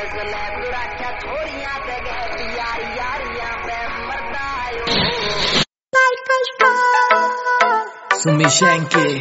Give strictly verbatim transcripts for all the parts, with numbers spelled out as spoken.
Sumishenki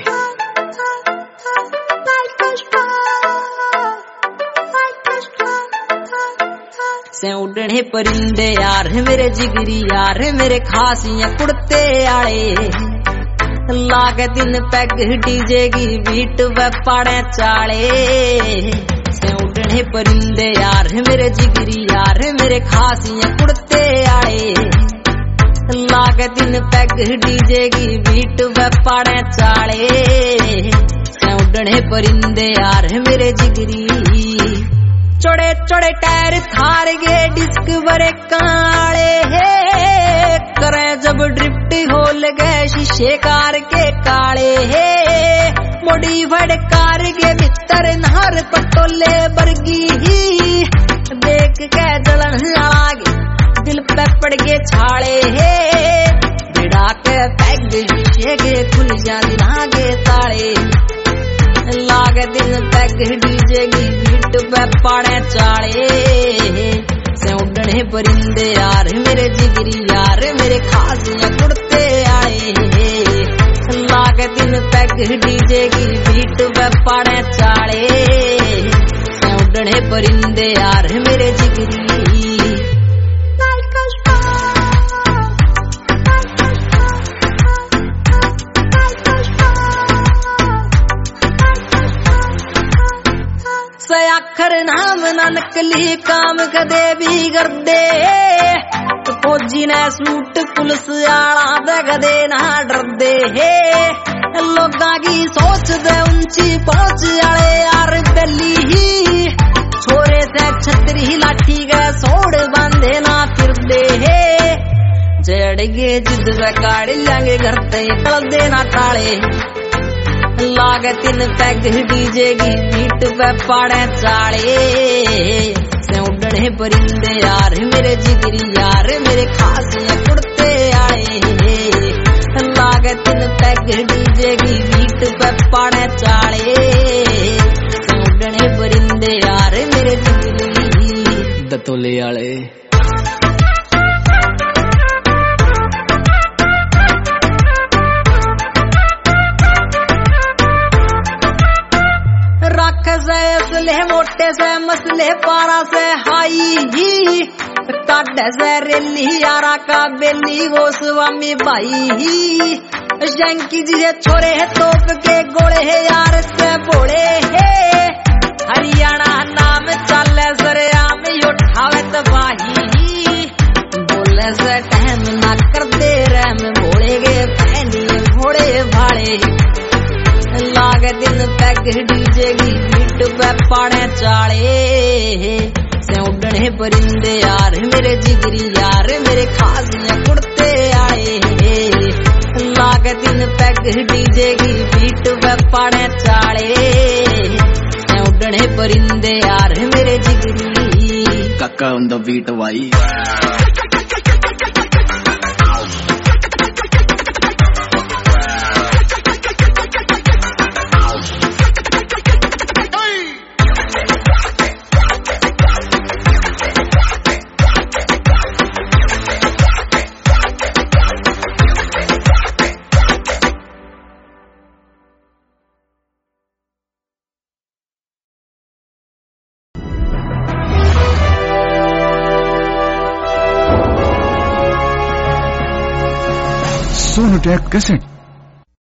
से उड़ने परिंदे यार मेरे जिगरी यार मेरे खासियां कुड़ते आले लागे दिन पैग डीजे की बीट व पाड़े चाले से उड़ने परिंदे यार मेरे जिगरी यार मेरे खासियां कुड़ते आले लागे दिन पैग डीजे की बीट व पाड़े चाले से उड़ने परिंदे यार मेरे जिगरी चौड़े चौड़े टायर थार गे डिस्क बरे काले है करे जब ड्रिफ्ट हो लगे शीशे कार के काले है मोड़ी भड़ कार के भीतर नहर पटोले बरगी ही देख के जलन लागे दिल पे पड़ के छाले है बिड़ा के पैग शीशे के खुल जा लागे ताले लागे दिन पैग डीजे की बीट पे पाड़े चाले से उड़ने परिंदे यार मेरे जिगरी यार मेरे खासियां कुड़ते आए लागे दिन पैग डीजे की बीट पे पाड़े चाले से उड़ने परिंदे यार मेरे जिगरी आखर नाम ना नकली काम कदे भी कर दे तो फौजी ने सूट पुलिस आला दे कदे ना डर दे लोगा की सोच दे ऊंची पहुंच आले यार बेली ही छोरे से छतरी लाठी के सोड़ बांधे ना फिर दे जड़ गे जिद वे काड़ लेंगे घर ते कल देना टाले लागे तीन पैग डीजे की बीट पे पाड़े चाले से उड़ने परिंदे यार मेरे जिगरी यार मेरे खासियां कुड़ते आए लागे तीन पैग डीजे की बीट पे पाड़े चाले से उड़ने परिंदे यार मेरे जिगरी दतोले आले से असले मोटे से मसले पारा से हाई ही काटे से रेली यारा का बेली वो स्वामी भाई ही शंकी जी है छोरे है तोप के गोले है यार से बोले है हरियाणा नाम चले सरे आम उठावे तबाही ही बोले से टाइम ना कर दे रैम भोले गे पहनी घोड़े भाड़े लागे दिन पैग डीजे की बीट पे पाड़े चाले से उड़ने परिंदे यार मेरे जिगरी यार मेरे खासियां कुड़ते आए लागे दिन पैग डीजे की बीट पे पाड़े चाले से उड़ने परिंदे यार मेरे जिगरी काका on the beat Y Sonu tag cassette.